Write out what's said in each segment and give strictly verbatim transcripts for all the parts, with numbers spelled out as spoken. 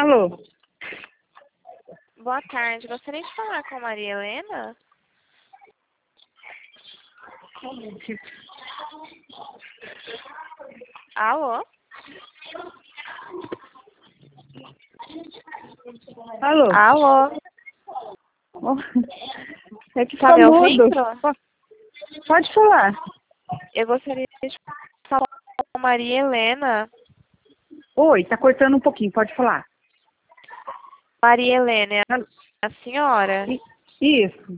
Alô? Boa tarde. Gostaria de falar com a Maria Helena? Alô? Alô? Alô? Oh, é que Tá ficou me mudo. ouvindo? Po- Pode falar. Eu gostaria de falar com a Maria Helena. Oi, tá cortando um pouquinho, pode falar. Maria Helena, é Alô? a senhora? I- Isso.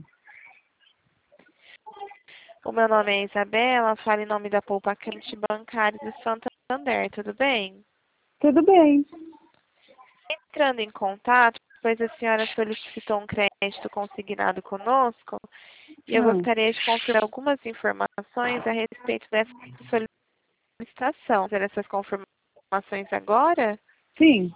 O meu nome é Isabela, falo em nome da Poupa Crente Bancária do Santander, tudo bem? Tudo bem. Entrando em contato, pois a senhora solicitou um crédito consignado conosco, e eu Hum. gostaria de confirmar algumas informações a respeito dessa solicitação. Ter essas confirmações agora? Sim.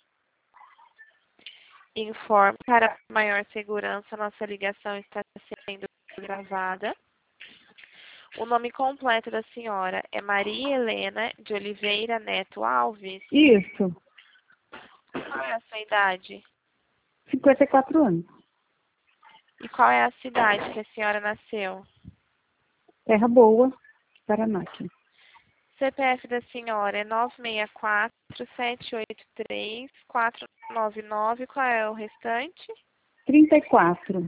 Informe para maior segurança, nossa ligação está sendo gravada. O nome completo da senhora é Maria Helena de Oliveira Neto Alves. Isso. Qual é a sua idade? cinquenta e quatro anos. E qual é a cidade que a senhora nasceu? Terra Boa, Paraná. Aqui. C P F da senhora é nove seis quatro, sete oito três, quatro nove nove. Qual é o restante? trinta e quatro.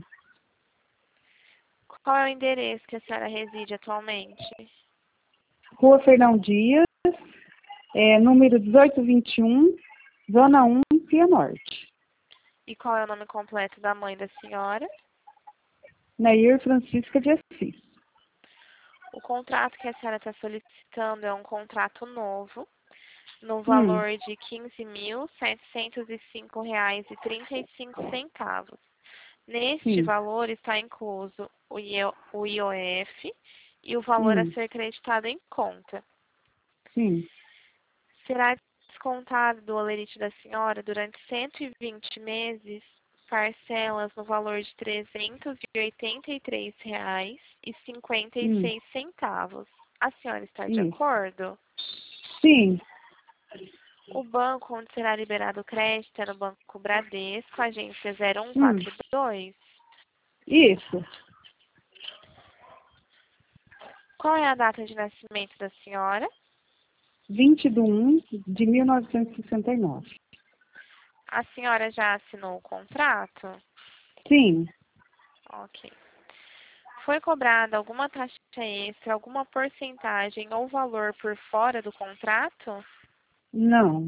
Qual é o endereço que a senhora reside atualmente? Rua Fernão Dias, é, número dezoito vinte e um, Zona um, Pia Norte. E qual é o nome completo da mãe da senhora? Nair Francisca de Assis. O contrato que a senhora está solicitando é um contrato novo, no Hum. valor de quinze mil setecentos e cinco reais e trinta e cinco centavos. Neste Sim. valor está incluso o I O F e o valor a Hum. ser creditado em conta. Sim. Será descontado do holerite da senhora durante cento e vinte meses, parcelas no valor de trezentos e oitenta e três reais e cinquenta e Hum. seis centavos. A senhora está de Isso. acordo? Sim. O banco onde será liberado o crédito é no Banco Bradesco, agência zero um Hum. quatro dois. Isso. Qual é a data de nascimento da senhora? vinte de um de mil novecentos e sessenta e nove. A senhora já assinou o contrato? Sim. Ok. Foi cobrada alguma taxa extra, alguma porcentagem ou valor por fora do contrato? Não.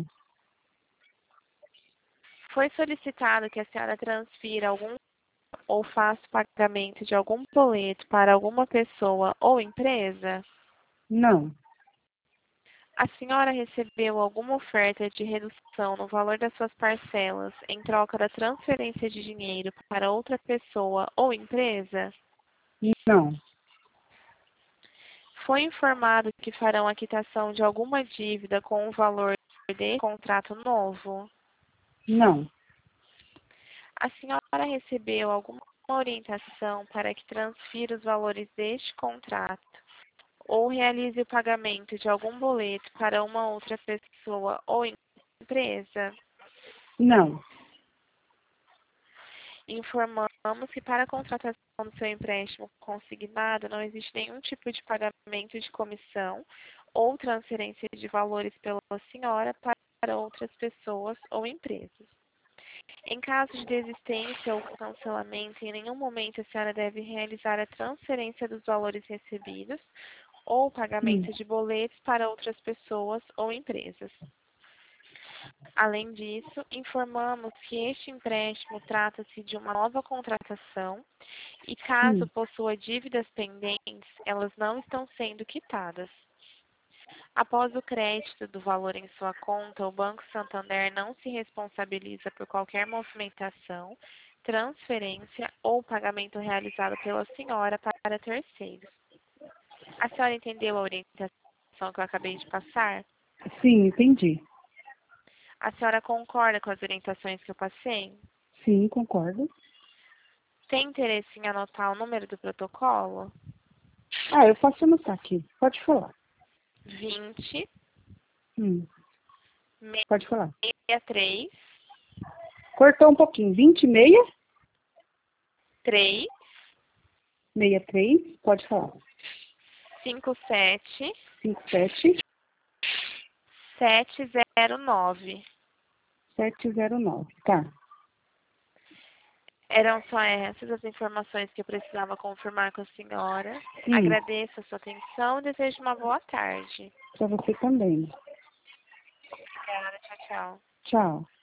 Foi solicitado que a senhora transfira algum ou faça pagamento de algum boleto para alguma pessoa ou empresa? Não. A senhora recebeu alguma oferta de redução no valor das suas parcelas em troca da transferência de dinheiro para outra pessoa ou empresa? Não. Foi informado que farão a quitação de alguma dívida com o valor de contrato novo? Não. A senhora recebeu alguma orientação para que transfira os valores deste contrato ou realize o pagamento de algum boleto para uma outra pessoa ou empresa? Não. Informamos que para a contratação do seu empréstimo consignado não existe nenhum tipo de pagamento de comissão ou transferência de valores pela senhora para outras pessoas ou empresas. Em caso de desistência ou cancelamento, em nenhum momento a senhora deve realizar a transferência dos valores recebidos ou Hum. pagamento de boletos para outras pessoas ou empresas. Além disso, informamos que este empréstimo trata-se de uma nova contratação e, caso Hum. possua dívidas pendentes, elas não estão sendo quitadas. Após o crédito do valor em sua conta, o Banco Santander não se responsabiliza por qualquer movimentação, transferência ou pagamento realizado pela senhora para terceiros. A senhora entendeu a orientação que eu acabei de passar? Sim, entendi. A senhora concorda com as orientações que eu passei? Sim, concordo. Tem interesse em anotar o número do protocolo? Ah, eu posso anotar aqui. Pode falar. vinte, Hum. Pode falar. sessenta e três, Cortou um pouquinho. vinte e seis, três, sessenta e três, pode falar. cinco sete, cinquenta e sete, sete zero nove. setecentos e nove. Tá. Eram só essas as informações que eu precisava confirmar com a senhora. Sim. Agradeço a sua atenção e desejo uma boa tarde. Para você também. Obrigada, tchau, tchau. Tchau.